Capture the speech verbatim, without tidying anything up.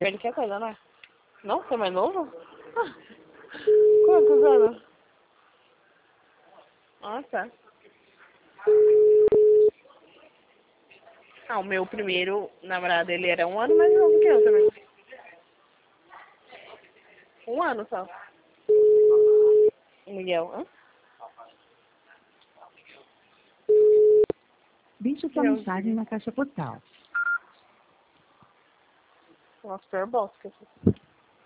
Ele quer coisa, né? Não? Você é mais novo? Ah, quantos anos? Ah, tá. Ah, o meu primeiro namorado, ele era um ano mais novo que eu também. Um ano só. O Miguel, hã? Deixe sua Eu mensagem na caixa postal. Nossa, pior bosta.